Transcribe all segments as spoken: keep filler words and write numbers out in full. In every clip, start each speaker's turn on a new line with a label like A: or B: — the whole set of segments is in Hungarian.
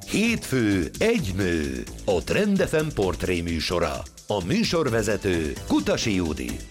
A: Hétfő egy nő, a Trend ef em portré műsora. A műsorvezető Kutasi Judit.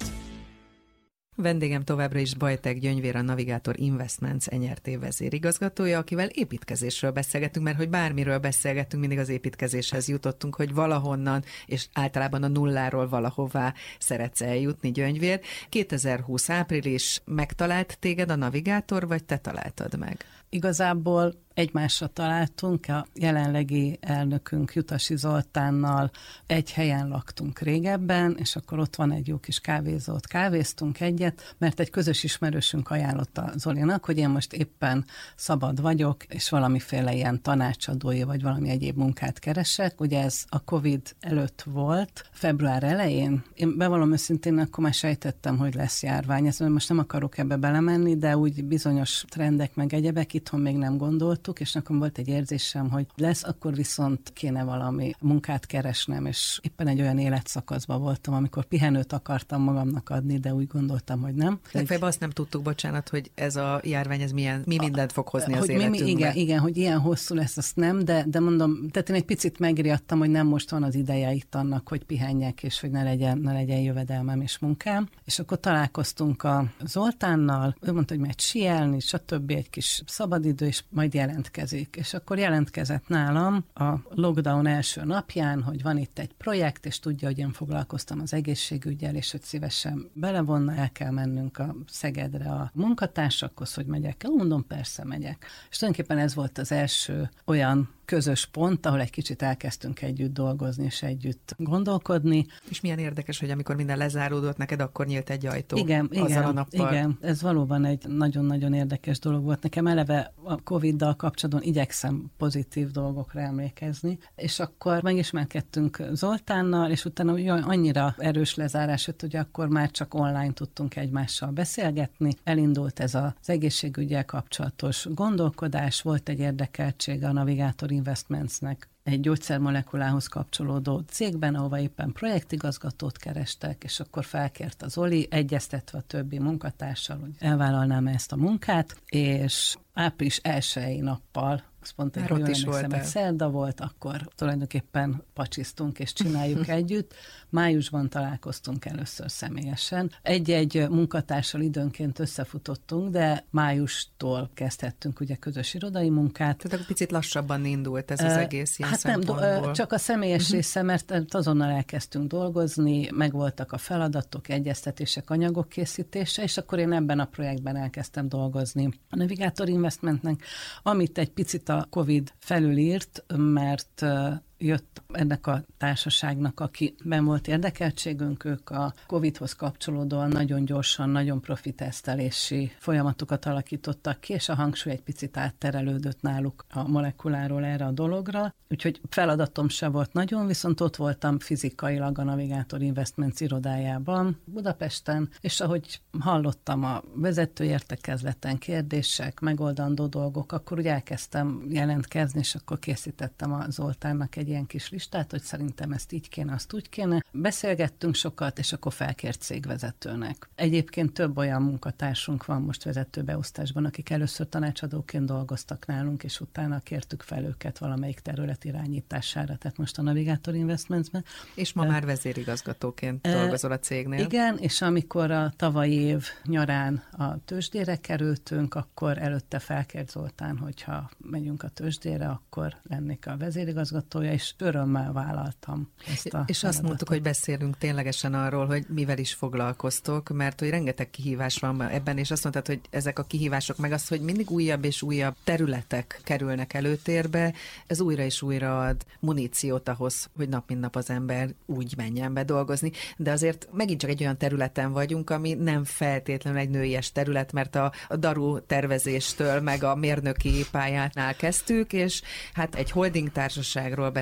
B: Vendégem továbbra is Bajtek Gyöngyvér, a Navigator Investments en er té vezérigazgatója, akivel építkezésről beszélgetünk, mert hogy bármiről beszélgettünk, mindig az építkezéshez jutottunk, hogy valahonnan, és általában a nulláról valahová szeretsz eljutni, Gyöngyvér. kétezer-húsz április megtalált téged a Navigator, vagy te találtad meg?
C: Igazából egymásra találtunk, a jelenlegi elnökünk Jutasi Zoltánnal egy helyen laktunk régebben, és akkor ott van egy jó kis kávézót, kávéztunk egyet, mert egy közös ismerősünk ajánlotta Zolinak, hogy én most éppen szabad vagyok, és valamiféle ilyen tanácsadói, vagy valami egyéb munkát keresek. Ugye ez a Covid előtt volt, február elején. Én bevallom őszintén, akkor már sejtettem, hogy lesz járvány. Ezt most nem akarok ebbe belemenni, de úgy bizonyos trendek meg egyebek itthon még nem gondoltuk, és nekem volt egy érzésem, hogy lesz, akkor viszont kéne valami munkát keresnem, és éppen egy olyan életszakaszban voltam, amikor pihenőt akartam magamnak adni, de úgy gondoltam, hogy nem.
B: Legfeljebb azt nem tudtuk, bocsánat, hogy ez a járvány, ez milyen, mi mindent fog hozni az
C: hogy
B: életünkbe.
C: Mi, igen, igen, hogy ilyen hosszú lesz, azt nem, de, de mondom, tehát én egy picit megriadtam, hogy nem most van az ideje itt annak, hogy pihenjek, és hogy ne legyen, ne legyen jövedelmem és munkám. És akkor találkoztunk a Zoltánnal, ő mondta, hogy megy síelni, stb. Egy kis szabadidő, és majd jelentkezik. És akkor jelentkezett nálam a lockdown első napján, hogy van itt egy projekt, és tudja, hogy én foglalkoztam az egészségüggyel, és hogy szívesen belevonna, el kell mennünk a Szegedre a munkatársakhoz, hogy megyek el. Mondom, persze megyek. És tulajdonképpen ez volt az első olyan közös pont, ahol egy kicsit elkezdtünk együtt dolgozni, és együtt gondolkodni.
B: És milyen érdekes, hogy amikor minden lezáródott, neked akkor nyílt egy ajtó.
C: Igen,
B: azzal
C: igen,
B: a nappal.
C: igen, ez valóban egy nagyon-nagyon érdekes dolog volt. Nekem eleve a Coviddal kapcsolatban igyekszem pozitív dolgokra emlékezni, és akkor megismerkedtünk Zoltánnal, és utána annyira erős lezárás jött, hogy akkor már csak online tudtunk egymással beszélgetni. Elindult ez az egészségüggyel kapcsolatos gondolkodás, volt egy érdekeltség a Navigator Investmentsnek egy gyógyszermolekulához kapcsolódó cégben, ahova éppen projektigazgatót kerestek, és akkor felkért az Zoli, egyeztetve a többi munkatársal, hogy elvállalnám ezt a munkát, és április elsői nappal, azt pont egy olyan emlékszem, egy szerda volt, akkor tulajdonképpen pacsisztunk és csináljuk együtt. Májusban találkoztunk először személyesen. Egy-egy munkatársal időnként összefutottunk, de májustól kezdhettünk ugye közös irodai munkát.
B: Tehát akkor picit lassabban indult ez az egész ilyen
C: hát szempontból. Nem, csak a személyes uh-huh. része, mert azonnal elkezdtünk dolgozni, megvoltak a feladatok, egyeztetések, anyagok készítése, és akkor én ebben a projektben elkezdtem dolgozni a Navigator Investmentnek, amit egy picit a Covid felülírt, mert jött ennek a társaságnak, akiben volt érdekeltségünk, ők a Covidhoz kapcsolódóan nagyon gyorsan, nagyon profi tesztelési folyamatokat alakítottak ki, és a hangsúly egy picit átterelődött náluk a molekuláról erre a dologra. Úgyhogy feladatom se volt nagyon, viszont ott voltam fizikailag a Navigator Investments irodájában Budapesten, és ahogy hallottam a vezető értekezleten kérdések, megoldandó dolgok, akkor úgy elkezdtem jelentkezni, és akkor készítettem a Zoltánnak egy ilyen kis listát, hogy szerintem ezt így kéne, azt úgy kéne. Beszélgettünk sokat, és akkor felkért cégvezetőnek. Egyébként több olyan munkatársunk van most vezetőbeosztásban, akik először tanácsadóként dolgoztak nálunk, és utána kértük fel őket valamelyik terület irányítására, tehát most a Navigator Investmentsben.
B: És ma uh, már vezérigazgatóként uh, dolgozol a cégnél.
C: Igen, és amikor a tavalyi év nyarán a tőzsdére kerültünk, akkor előtte felkért Zoltán, hogyha megyünk a tőzsdére, akkor lennék a vezérigazgatója, és örömmel vállaltam ezt a
B: És azt mondtuk, hogy beszélünk ténylegesen arról, hogy mivel is foglalkoztok, mert hogy rengeteg kihívás van ebben, és azt mondtad, hogy ezek a kihívások, meg az, hogy mindig újabb és újabb területek kerülnek előtérbe, ez újra és újra ad muníciót ahhoz, hogy nap mint nap az ember úgy menjen be dolgozni, de azért megint csak egy olyan területen vagyunk, ami nem feltétlenül egy nőies terület, mert a, a daru tervezéstől, meg a mérnöki pályánál kezdtük, és hát egy holding társaságról beszélünk,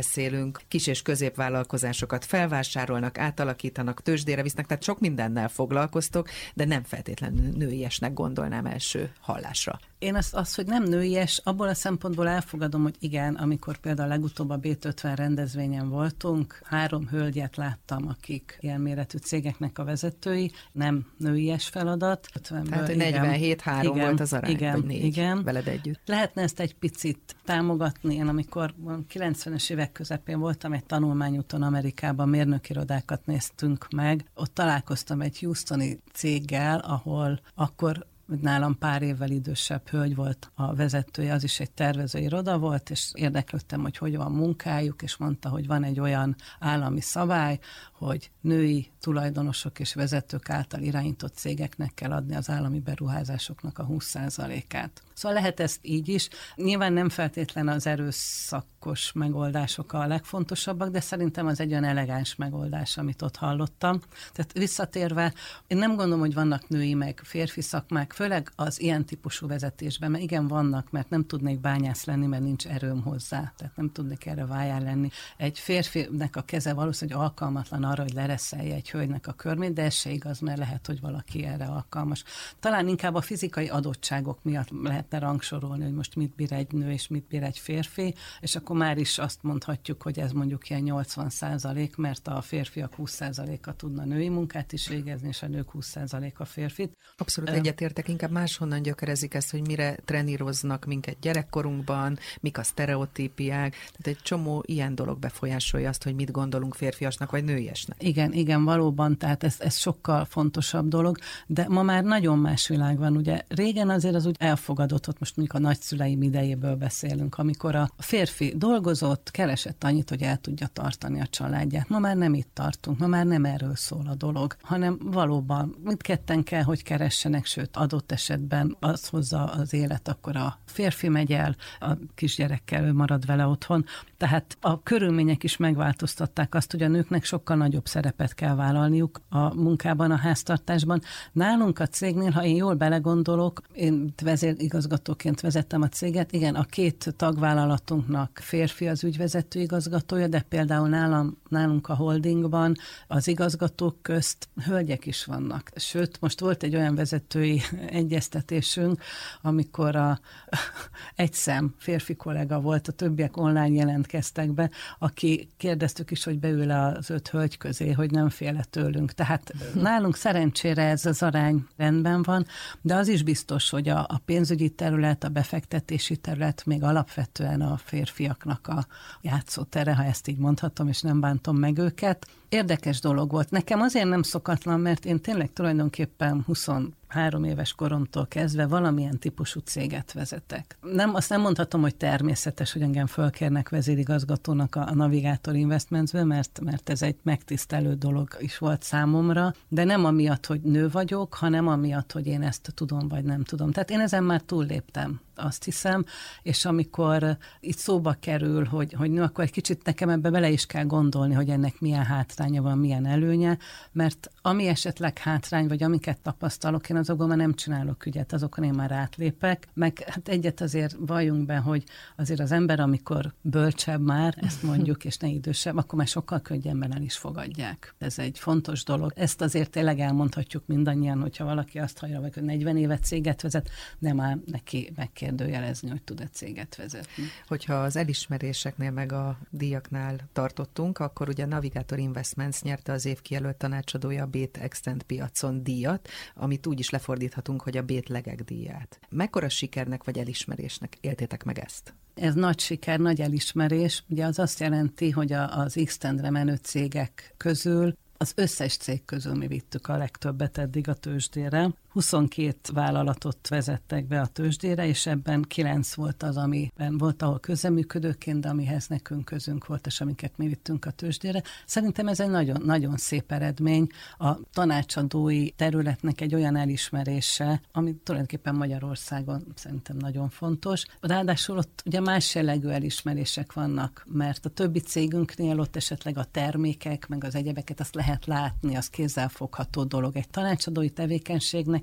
B: beszélünk, kis- és középvállalkozásokat felvásárolnak, átalakítanak, tőzsdére visznek, tehát sok mindennel foglalkoztok, de nem feltétlenül nőiesnek gondolnám első hallásra.
C: Én azt, azt, hogy nem nőies, abból a szempontból elfogadom, hogy igen, amikor például legutóbb a bé ötven rendezvényen voltunk, három hölgyet láttam, akik ilyen méretű cégeknek a vezetői, nem nőies feladat. ötvenből,
B: Tehát, hogy negyvenhét három
C: igen,
B: volt az arány,
C: igen,
B: vagy négy
C: igen.
B: veled együtt.
C: Lehetne ezt egy picit támogatni. Én amikor kilencvenes évek közepén voltam egy tanulmányúton Amerikában, mérnökirodákat néztünk meg, ott találkoztam egy houstoni céggel, ahol akkor nálam pár évvel idősebb hölgy volt a vezetője, az is egy tervezőiroda volt, és érdeklődtem, hogy hogy van munkájuk, és mondta, hogy van egy olyan állami szabály, hogy női tulajdonosok és vezetők által irányított cégeknek kell adni az állami beruházásoknak a húsz százalékát. Szóval lehet ezt így is. Nyilván nem feltétlen az erőszakos megoldások a legfontosabbak, de szerintem az egy olyan elegáns megoldás, amit ott hallottam. Tehát visszatérve, én nem gondolom, hogy vannak női meg férfi szakmák, főleg az ilyen típusú vezetésben, mert igen, vannak, mert nem tudnék bányász lenni, mert nincs erőm hozzá. Tehát nem tudnék erre vájár lenni. Egy férfinek a keze valószínűleg alkalmatlan arra, hogy lereszelje egy hölgynek a körmét, de ez se igaz, mert lehet, hogy valaki erre alkalmas. Talán inkább a fizikai adottságok miatt lehetne rangsorolni, hogy most mit bír egy nő, és mit bír egy férfi, és akkor már is azt mondhatjuk, hogy ez mondjuk ilyen nyolcvan százalék, mert a férfiak húsz százaléka tudna női munkát is végezni, és a nők húsz százaléka férfit.
B: Abszolút egyetértek, inkább máshonnan gyökerezik ezt, hogy mire treníroznak minket gyerekkorunkban, mik a sztereotípiák, tehát egy csomó ilyen dolog befolyásolja azt, hogy mit gondolunk férfiasnak vagy nőiesnek.
C: Igen, igen, valóban, tehát ez, ez sokkal fontosabb dolog, de ma már nagyon más világ van, ugye régen azért az úgy elfogadott, ott most mondjuk a nagyszüleim idejéből beszélünk, amikor a férfi dolgozott, keresett annyit, hogy el tudja tartani a családját. Ma már nem itt tartunk, ma már nem erről szól a dolog, hanem valóban mindketten kell, hogy keressenek, sőt adott esetben az hozza az élet, akkor a férfi megy el, a kisgyerekkel ő marad vele otthon. Tehát a körülmények is megváltoztatták azt, hogy a nőknek sokkal nagyobb szerepet kell vállalniuk a munkában, a háztartásban. Nálunk a cégnél, ha én jól belegondolok, én vezérigazgatóként vezettem a céget, igen, a két tagvállalatunknak férfi az ügyvezető igazgatója, de például nálam, nálunk a holdingban az igazgatók közt hölgyek is vannak. Sőt, most volt egy olyan vezetői egyeztetésünk, amikor a, egy szem férfi kollega volt, a többiek online jelentkeztek be, aki kérdeztük is, hogy beül az öt hölgy közé, hogy nem féle tőlünk. Tehát nálunk szerencsére ez az arány rendben van, de az is biztos, hogy a, a pénzügyi terület, a befektetési terület még alapvetően a férfiaknak a játszótere, ha ezt így mondhatom, és nem bántom meg őket. Érdekes dolog volt. Nekem azért nem szokatlan, mert én tényleg tulajdonképpen huszonhárom éves koromtól kezdve valamilyen típusú céget vezetek. Nem, azt nem mondhatom, hogy természetes, hogy engem fölkérnek vezérigazgatónak a, a Navigator Investmentsbe, mert, mert ez egy megtisztelő dolog is volt számomra, de nem amiatt, hogy nő vagyok, hanem amiatt, hogy én ezt tudom, vagy nem tudom. Tehát én ezen már túlléptem, azt hiszem, és amikor itt szóba kerül, hogy, hogy nő, akkor egy kicsit nekem ebbe bele is kell gondolni, hogy ennek milyen hátránya van, milyen előnye, mert ami esetleg hátrány, vagy amiket tapasztalok, én azokban már nem csinálok ügyet, azokon én már átlépek, meg hát egyet azért valljunk be, hogy azért az ember, amikor bölcsebb már, ezt mondjuk, és ne idősebb, akkor már sokkal könnyebben el is fogadják. Ez egy fontos dolog. Ezt azért tényleg elmondhatjuk mindannyian, hogyha valaki azt hallja, hogy negyven évet céget vezet, nem áll neki megkérdőjelezni, hogy tud-e céget vezetni.
B: Hogyha az elismeréseknél meg a díjaknál tartottunk, akkor ugye a Navigator Investments nyerte az év kijelölt tanácsadója a Bét Extend piacon díjat, amit úgy is lefordíthatunk, hogy a Bét Legek díját. Mekkora sikernek vagy elismerésnek éltétek meg ezt?
C: Ez nagy siker, nagy elismerés. Ugye az azt jelenti, hogy a, az Extendre menő cégek közül az összes cég közül mi vittük a legtöbbet eddig a tőzsdére. huszonkét vállalatot vezettek be a tőzsdére, és ebben kilenc volt az, amiben volt, ahol közreműködőként, de amihez nekünk közünk volt, és amiket mi vittünk a tőzsdére. Szerintem ez egy nagyon, nagyon szép eredmény. A tanácsadói területnek egy olyan elismerése, ami tulajdonképpen Magyarországon szerintem nagyon fontos. Ráadásul ott ugye más jellegű elismerések vannak, mert a többi cégünknél ott esetleg a termékek, meg az egyebeket azt lehet látni, az kézzelfogható dolog. Egy tanácsadói tevékenységnek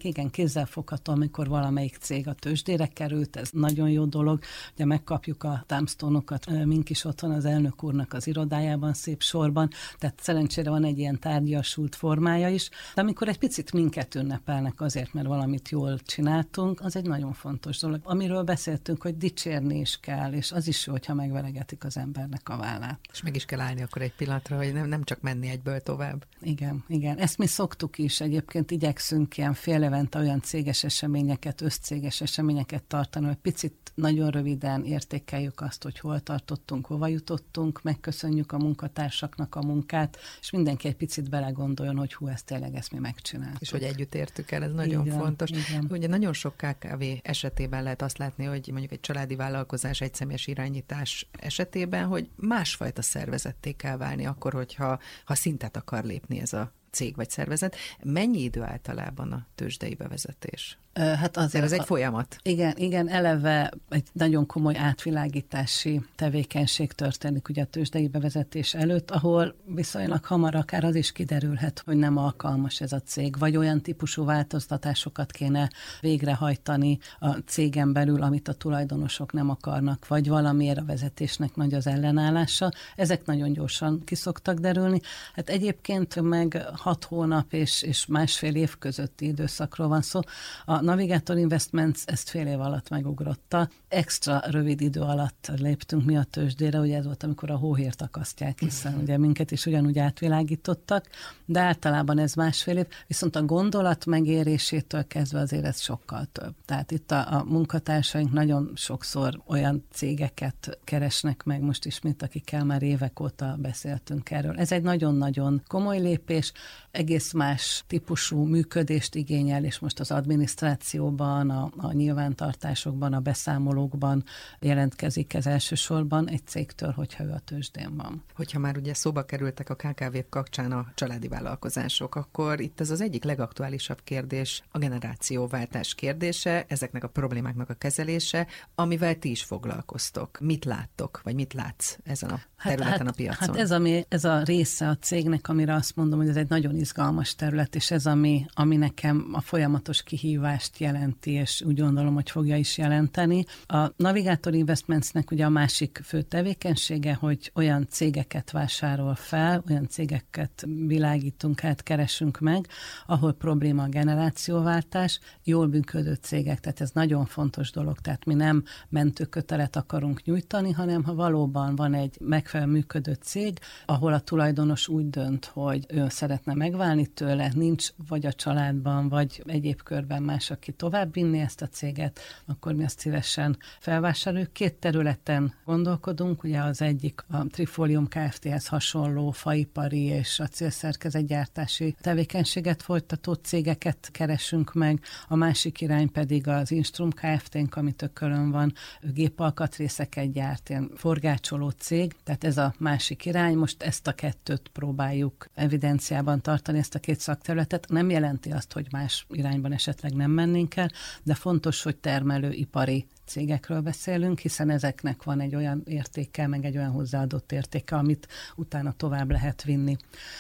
C: történnek. Igen, kézzelfogható, amikor valamelyik cég a tőzsdére került, ez nagyon jó dolog. Ugye megkapjuk a thumbstone-okat, mink is otthon az elnök úrnak az irodájában szép sorban, tehát szerencsére van egy ilyen tárgyasult formája is, de amikor egy picit minket ünnepelnek azért, mert valamit jól csináltunk, az egy nagyon fontos dolog. Amiről beszéltünk, hogy dicsérni is kell, és az is jó, hogyha megveregetik az embernek a vállát.
B: És meg is kell állni akkor egy pillanatra, hogy nem, nem csak menni egyből tovább.
C: Igen, igen. Ezt mi szoktuk is. Egyébként igyekszünk ilyen fél évente olyan céges eseményeket, összcéges eseményeket tartani, hogy picit nagyon röviden értékeljük azt, hogy hol tartottunk, hova jutottunk, megköszönjük a munkatársaknak a munkát, és mindenki egy picit belegondoljon, hogy hú, ezt tényleg ezt mi megcsináltuk.
B: És hogy együtt értük el, ez nagyon igen, fontos. Igen. Ugye nagyon sok ká ká vé esetében lehet azt látni, hogy mondjuk egy családi vállalkozás, egy személyes irányítás esetében, hogy másfajta szervezetté kell válni akkor, hogyha ha szintet akar lépni ez a cég vagy szervezet. Mennyi idő általában a tőzsdei bevezetés?
C: Hát azért
B: ez egy folyamat.
C: Igen, igen, eleve egy nagyon komoly átvilágítási tevékenység történik ugye a tőzsdei bevezetés előtt, ahol viszonylag hamar akár az is kiderülhet, hogy nem alkalmas ez a cég, vagy olyan típusú változtatásokat kéne végrehajtani a cégen belül, amit a tulajdonosok nem akarnak, vagy valamiért a vezetésnek nagy az ellenállása. Ezek nagyon gyorsan kiszoktak derülni. Hát egyébként meg hat hónap és, és másfél év közötti időszakról van szó. A Navigator Investments ezt fél év alatt megugrotta. Extra rövid idő alatt léptünk mi a tőzsdére, ugye ez volt, amikor a hóhért akasztják, hiszen ugye minket is ugyanúgy átvilágítottak, de általában ez másfél év, viszont a gondolat megérésétől kezdve azért ez sokkal több. Tehát itt a, a munkatársaink nagyon sokszor olyan cégeket keresnek meg most is, mint akikkel már évek óta beszéltünk erről. Ez egy nagyon-nagyon komoly lépés, egész más típusú működést igényel, és most az adminisztrációban, a, a nyilvántartásokban, a beszámolókban jelentkezik ez elsősorban egy cégtől, hogyha ő a tőzsdén van.
B: Hogyha már ugye szóba kerültek a ká ká vé kapcsán a családi vállalkozások, akkor itt ez az egyik legaktuálisabb kérdés, a generációváltás kérdése, ezeknek a problémáknak a kezelése, amivel ti is foglalkoztok. Mit láttok, vagy mit látsz ezen a területen
C: hát,
B: a piacon?
C: Hát ez, ami, ez a része a cégnek, amire azt mondom, hogy ez egy nagyon izgalmas terület, és ez, ami, ami nekem a folyamatos kihívást jelenti, és úgy gondolom, hogy fogja is jelenteni. A Navigator Investmentsnek ugye a másik fő tevékenysége, hogy olyan cégeket vásárol fel, olyan cégeket világítunk át, keresünk meg, ahol probléma a generációváltás, jól működő cégek, tehát ez nagyon fontos dolog, tehát mi nem mentőkötelet akarunk nyújtani, hanem ha valóban van egy megfelelő működő cég, ahol a tulajdonos úgy dönt, hogy ő szeretne megválni tőle, nincs vagy a családban, vagy egyéb körben más, aki tovább vinni ezt a céget, akkor mi azt szívesen felvásároljuk. Két területen gondolkodunk, ugye az egyik a Trifolium Kft-hez hasonló faipari és acélszerkezetgyártási tevékenységet folytató cégeket keresünk meg, a másik irány pedig az Instrum Kft-nk, ami Tökölön van, gépalkatrészeket gyárt, ilyen forgácsoló cég, tehát ez a másik irány, most ezt a kettőt próbáljuk evidenciában tartani, ezt a két szakterületet. Nem jelenti azt, hogy más irányban esetleg nem mennénk el, de fontos, hogy termelőipari cégekről beszélünk, hiszen ezeknek van egy olyan értéke, meg egy olyan hozzáadott értéke, amit utána tovább lehet vinni.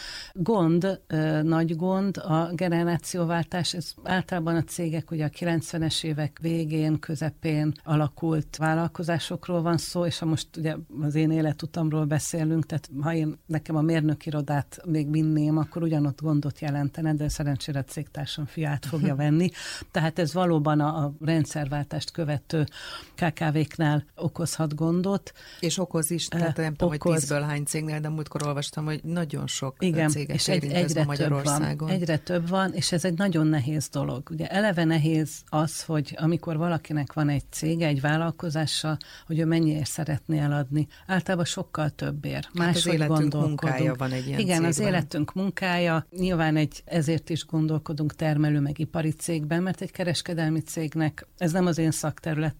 C: Gond, nagy gond, a generációváltás, ez általában a cégek ugye a kilencvenes évek végén, közepén alakult vállalkozásokról van szó, és ha most ugye az én életutamról beszélünk, tehát ha én nekem a mérnökirodát még vinném, akkor ugyanott gondot jelentene, de szerencsére a cégtársam fiát fogja venni. Tehát ez valóban a, a rendszerváltást követő ká ká véknál okozhat gondot.
B: És okoz is, tehát nem tudom, hogy tízből hány cégnél, de múltkor olvastam, hogy nagyon sok
C: igen,
B: céget
C: és egy, egyre Magyarországon. Több van, egyre több van, és ez egy nagyon nehéz dolog. Ugye eleve nehéz az, hogy amikor valakinek van egy cége, egy vállalkozása, hogy ő mennyiért szeretné eladni. Általában sokkal többért.
B: Hát az életünk munkája van egy ilyen
C: igen,
B: cégben.
C: Az életünk munkája. Nyilván egy, ezért is gondolkodunk termelő meg ipari cégben, mert egy kereskedelmi cégnek, ez nem az én szakterületem,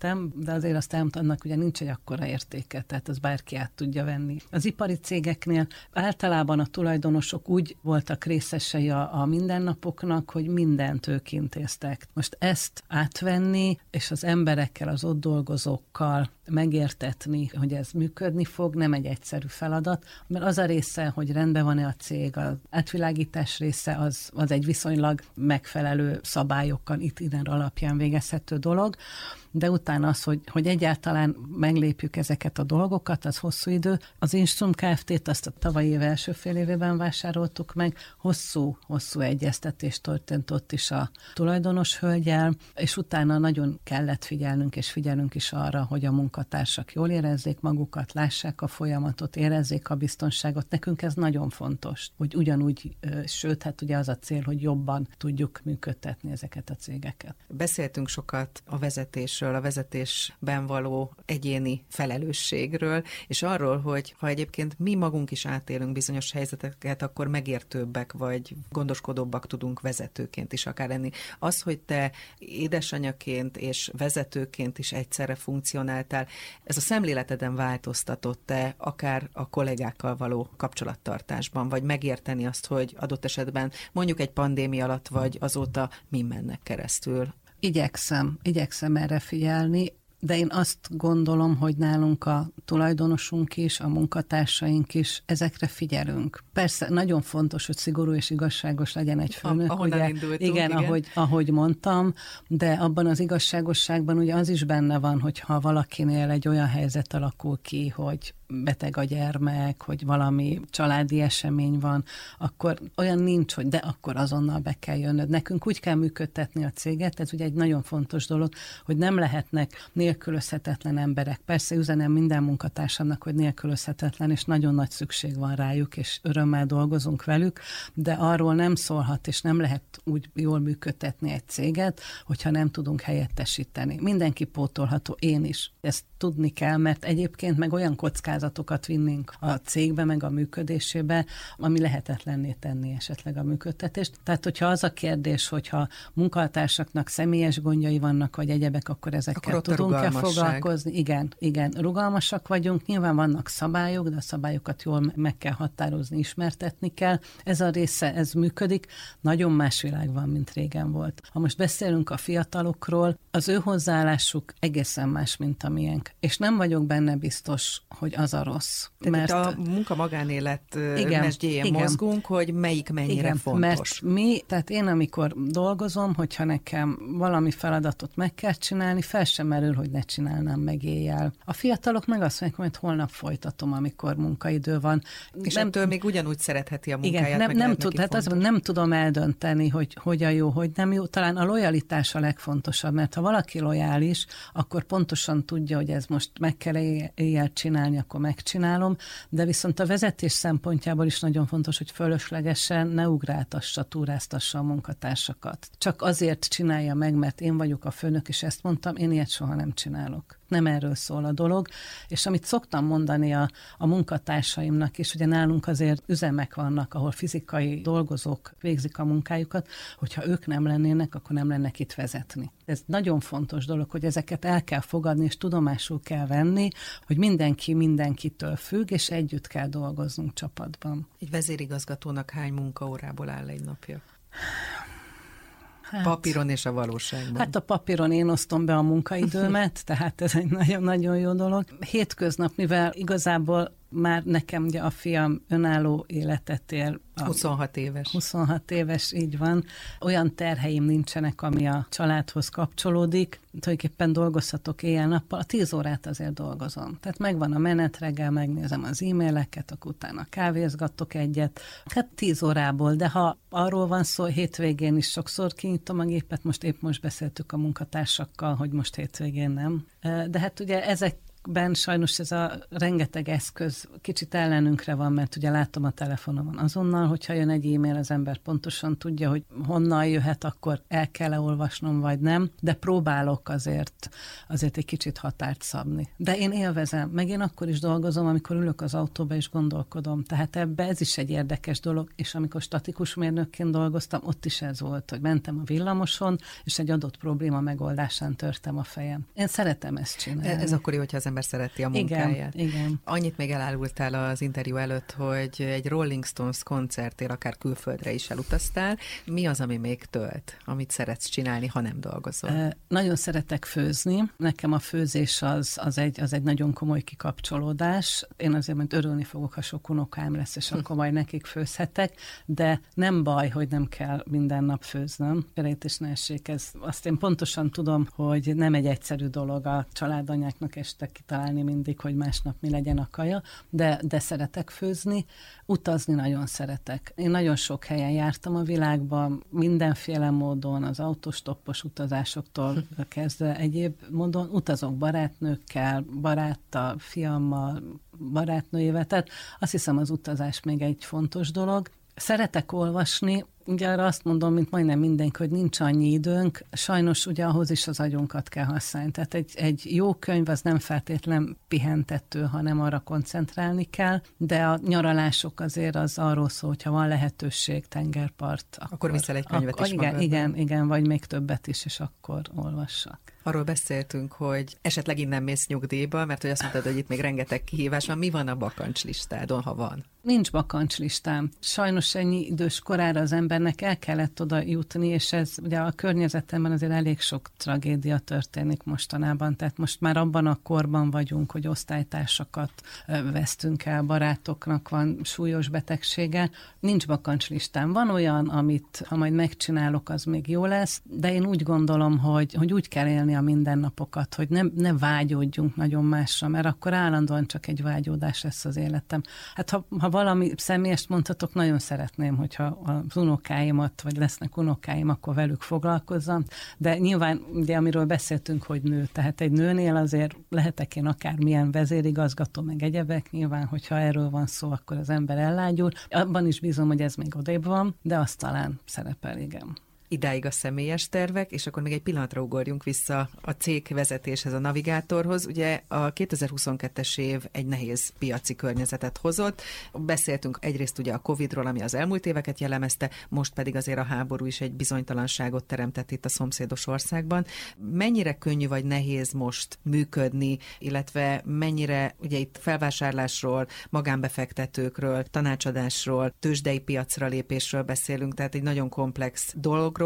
C: értem, de azért azt elmondta, annak ugye nincs egy akkora értéke, tehát az bárki át tudja venni. Az ipari cégeknél általában a tulajdonosok úgy voltak részesei a, a mindennapoknak, hogy mindent ők intéztek. Most ezt átvenni, és az emberekkel, az ott dolgozókkal megértetni, hogy ez működni fog, nem egy egyszerű feladat, mert az a része, hogy rendben van-e a cég, az átvilágítás része, az, az egy viszonylag megfelelő szabályokkal itt iden alapján végezhető dolog, de utána az, hogy, hogy egyáltalán meglépjük ezeket a dolgokat, az hosszú idő. Az Instrum Kft-t azt a tavalyi év első fél évében vásároltuk meg, hosszú, hosszú egyeztetés történt ott is a tulajdonos hölgyel, és utána nagyon kellett figyelnünk, és figyelünk is arra, hogy a munkatársak jól érezzék magukat, lássák a folyamatot, érezzék a biztonságot. Nekünk ez nagyon fontos, hogy ugyanúgy, sőt, hát ugye az a cél, hogy jobban tudjuk működtetni ezeket a cégeket.
B: Beszéltünk sokat a vezetésről, a vezetésben való egyéni felelősségről, és arról, hogy ha egyébként mi magunk is átélünk bizonyos helyzeteket, akkor megértőbbek vagy gondoskodóbbak tudunk vezetőként is akár lenni. Az, hogy te édesanyaként és vezetőként is egyszerre funkcionáltál, ez a szemléleteden változtatott-e akár a kollégákkal való kapcsolattartásban, vagy megérteni azt, hogy adott esetben mondjuk egy pandémia alatt vagy azóta mi mennek keresztül?
C: Igyekszem, igyekszem erre figyelni, de én azt gondolom, hogy nálunk a tulajdonosunk is, a munkatársaink is, ezekre figyelünk. Persze nagyon fontos, hogy szigorú és igazságos legyen egy főnök.
B: Ahonnan
C: ugye,
B: indultunk,
C: igen,
B: igen.
C: Ahogy, ahogy mondtam, de abban az igazságosságban ugye az is benne van, hogyha valakinél egy olyan helyzet alakul ki, hogy beteg a gyermek, hogy valami családi esemény van, akkor olyan nincs, hogy de akkor azonnal be kell jönnöd. Nekünk úgy kell működtetni a céget, ez ugye egy nagyon fontos dolog, hogy nem lehetnek nélkülözhetetlen emberek. Persze üzenem minden munkatársamnak, hogy nélkülözhetetlen, és nagyon nagy szükség van rájuk, és örömmel dolgozunk velük, de arról nem szólhat, és nem lehet úgy jól működtetni egy céget, hogyha nem tudunk helyettesíteni. Mindenki pótolható, én is. Ezt tudni kell, mert egyébként meg olyan kockázatokat vinnénk a cégbe, meg a működésébe, ami lehetetlenné tenni esetleg a működtetést. Tehát, hogyha az a kérdés, hogyha munkatársaknak személyes gondjai vannak, vagy egyebek, akkor ezekkel akkor tudunk-e foglalkozni? Igen, igen, rugalmasak vagyunk, nyilván vannak szabályok, de a szabályokat jól meg kell határozni, ismertetni kell. Ez a része, ez működik. Nagyon más világ van, mint régen volt. Ha most beszélünk a fiatalokról, az ő hozzáállásuk egészen más, mint a miénk. És nem vagyok benne biztos, hogy az a rossz.
B: Tehát mert a munka-magánélet mesdjéjén mozgunk, hogy melyik mennyire
C: igen,
B: fontos.
C: Mert mi, tehát én amikor dolgozom, hogyha nekem valami feladatot meg kell csinálni, fel sem merül, hogy ne csinálnám meg éjjel. A fiatalok meg azt mondják, hogy holnap folytatom, amikor munkaidő van.
B: És nem, ettől még ugyanúgy szeretheti a munkáját.
C: Igen, nem, nem, tud, hát az, nem tudom eldönteni, hogy hogyan jó, hogy nem jó. Talán a lojalitás a legfontosabb, mert ha valaki lojális, akkor pontosan tudja, hogy ez most meg kell éjjel csinálni, akkor megcsinálom, de viszont a vezetés szempontjából is nagyon fontos, hogy fölöslegesen ne ugráltassa, túráztassa a munkatársakat. Csak azért csinálja meg, mert én vagyok a főnök, és ezt mondtam, én ilyet soha nem csinálok. Nem erről szól a dolog, és amit szoktam mondani a, a munkatársaimnak is, ugye nálunk azért üzemek vannak, ahol fizikai dolgozók végzik a munkájukat, hogyha ők nem lennének, akkor nem lenne itt vezetni. Ez nagyon fontos dolog, hogy ezeket el kell fogadni, és tudomásul kell venni, hogy mindenki mindenkitől függ, és együtt kell dolgoznunk csapatban.
B: Egy vezérigazgatónak hány munkaórából áll egy napja? Hát, papíron és a valóságban.
C: Hát a papíron én osztom be a munkaidőmet, tehát ez egy nagyon-nagyon jó dolog. Hétköznap, mivel igazából már nekem ugye a fiam önálló életet él.
B: huszonhat éves.
C: huszonhat éves, így van. Olyan terheim nincsenek, ami a családhoz kapcsolódik. Tulajdonképpen dolgozhatok éjjel-nappal. A tíz órát azért dolgozom. Tehát megvan a menet, reggel megnézem az e-maileket, akkor utána kávézgatok egyet. Hát tíz órából, de ha arról van szó, hétvégén is sokszor kinyitom a gépet, most épp most beszéltük a munkatársakkal, hogy most hétvégén nem. De hát ugye ezek fizetésben sajnos ez a rengeteg eszköz kicsit ellenünkre van, mert ugye látom a telefonomon azonnal, hogyha jön egy e-mail, az ember pontosan tudja, hogy honnan jöhet, akkor el kell-e olvasnom, vagy nem, de próbálok azért, azért egy kicsit határt szabni. De én élvezem, meg én akkor is dolgozom, amikor ülök az autóba és gondolkodom. Tehát ebbe ez is egy érdekes dolog, és amikor statikus mérnökként dolgoztam, ott is ez volt, hogy mentem a villamoson, és egy adott probléma megoldásán törtem a fejem. Én szeretem ezt csinálni.
B: Ez akkor jó, hogyha az ember szereti a munkáját.
C: Igen, igen.
B: Annyit még elárultál az interjú előtt, hogy egy Rolling Stones koncertért akár külföldre is elutaztál. Mi az, ami még tölt, amit szeretsz csinálni, ha nem dolgozol? E,
C: nagyon szeretek főzni. Nekem a főzés az, az, egy, az egy nagyon komoly kikapcsolódás. Én azért majd örülni fogok, ha sok unokám lesz, és akkor majd nekik főzhetek, de nem baj, hogy nem kell minden nap főznöm. Félrejtés ne essék, ez, azt én pontosan tudom, hogy nem egy egyszerű dolog a családanyáknak este kitalálni mindig, hogy másnap mi legyen a kaja, de, de szeretek főzni. Utazni nagyon szeretek. Én nagyon sok helyen jártam a világban, mindenféle módon, az autostoppos utazásoktól kezdve egyéb módon. Utazok barátnőkkel, baráttal, fiammal, barátnőjével, tehát azt hiszem az utazás még egy fontos dolog. Szeretek olvasni, ugye arra azt mondom, mint majdnem mindenki, hogy nincs annyi időnk, sajnos ugye ahhoz is az agyunkat kell használni. Tehát egy, egy jó könyv az nem feltétlen pihentető, hanem arra koncentrálni kell, de a nyaralások azért az arról szól, hogyha van lehetőség, tengerpart.
B: Akkor, akkor viszel egy könyvet
C: akkor,
B: is
C: igen,
B: magadban.
C: igen, igen, vagy még többet is, és akkor olvassak.
B: Arról beszéltünk, hogy esetleg innen mész nyugdíjba, mert hogy azt mondtad, hogy itt még rengeteg kihívás van. Mi van a bakancslistádon, ha van?
C: Nincs bakancslistám. Sajnos ennyi idős korára az embernek el kellett oda jutni, és ez ugye a környezetemben azért elég sok tragédia történik mostanában. Tehát most már abban a korban vagyunk, hogy osztálytársakat vesztünk el, barátoknak van súlyos betegsége. Nincs bakancslistám. Van olyan, amit ha majd megcsinálok, az még jó lesz, de én úgy gondolom, hogy, hogy úgy kell élni a mindennapokat, hogy ne, ne vágyódjunk nagyon másra, mert akkor állandóan csak egy vágyódás lesz az életem. Hát ha, ha valami személyest mondhatok, nagyon szeretném, hogyha az unokáimat, vagy lesznek unokáim, akkor velük foglalkozzam, de nyilván, ugye amiről beszéltünk, hogy nő, tehát egy nőnél azért lehetek én akármilyen vezérigazgató, meg egyebek, nyilván, hogyha erről van szó, akkor az ember ellágyul. Abban is bízom, hogy ez még odébb van, de azt talán szerepel, igen.
B: Idáig a személyes tervek, és akkor még egy pillanatra ugorjunk vissza a cég vezetéshez, a Navigátorhoz. Ugye a kétezer-huszonkettes év egy nehéz piaci környezetet hozott. Beszéltünk egyrészt ugye a Covidról, ami az elmúlt éveket jellemezte, most pedig azért a háború is egy bizonytalanságot teremtett itt a szomszédos országban. Mennyire könnyű vagy nehéz most működni, illetve mennyire ugye itt felvásárlásról, magánbefektetőkről, tanácsadásról, tőzsdei piacra lépésről beszélünk, tehát egy nagyon komplex dologról,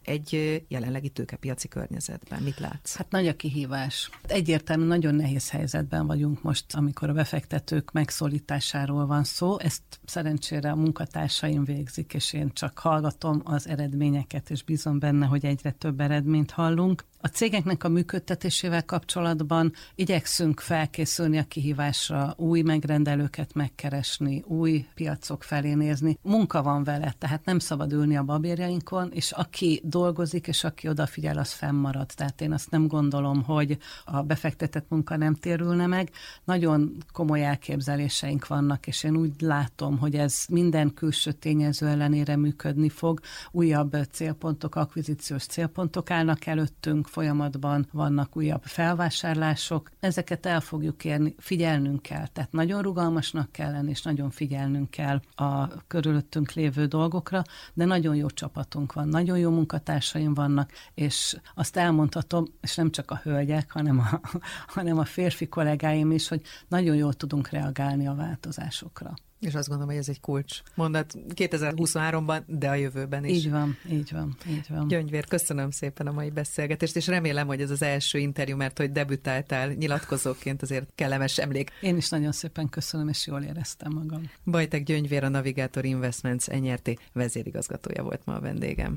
B: egy jelenlegi tőkepiaci környezetben. Mit látsz?
C: Hát nagy a kihívás. Egyértelműen nagyon nehéz helyzetben vagyunk most, amikor a befektetők megszólításáról van szó. Ezt szerencsére a munkatársaim végzik, és én csak hallgatom az eredményeket, és bízom benne, hogy egyre több eredményt hallunk. A cégeknek a működtetésével kapcsolatban igyekszünk felkészülni a kihívásra, új megrendelőket megkeresni, új piacok felé nézni. Munka van vele, tehát nem szabad ülni a babérjainkon, és aki dolgozik, és aki odafigyel, az fennmarad. Tehát én azt nem gondolom, hogy a befektetett munka nem térülne meg. Nagyon komoly elképzeléseink vannak, és én úgy látom, hogy ez minden külső tényező ellenére működni fog. Újabb célpontok, akvizíciós célpontok állnak előttünk, folyamatban vannak újabb felvásárlások. Ezeket el fogjuk érni, figyelnünk kell. Tehát nagyon rugalmasnak kell lenni, és nagyon figyelnünk kell a körülöttünk lévő dolgokra, de nagyon jó csapatunk van, nagyon jó munkatársaim vannak, és azt elmondhatom, és nem csak a hölgyek, hanem a, hanem a férfi kollégáim is, hogy nagyon jól tudunk reagálni a változásokra.
B: És azt gondolom, hogy ez egy kulcs mondat kétezer-huszonháromban, de a jövőben is.
C: Így van, így van, így van.
B: Gyöngyvér, köszönöm szépen a mai beszélgetést, és remélem, hogy ez az első interjú, mert hogy debütáltál nyilatkozóként, azért kellemes emlék.
C: Én is nagyon szépen köszönöm, és jól éreztem magam.
B: Bajtek Gyöngyvér, a Navigátor Investments en er té vezérigazgatója volt ma a vendégem.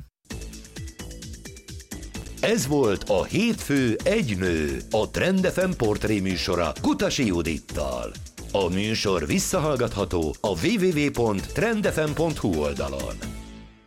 A: Ez volt a Hétfő egy nő, a Trend ef em portré műsora Kutasi Judittal. A műsor visszahallgatható a double-u double-u double-u pont trend f m pont h u oldalon.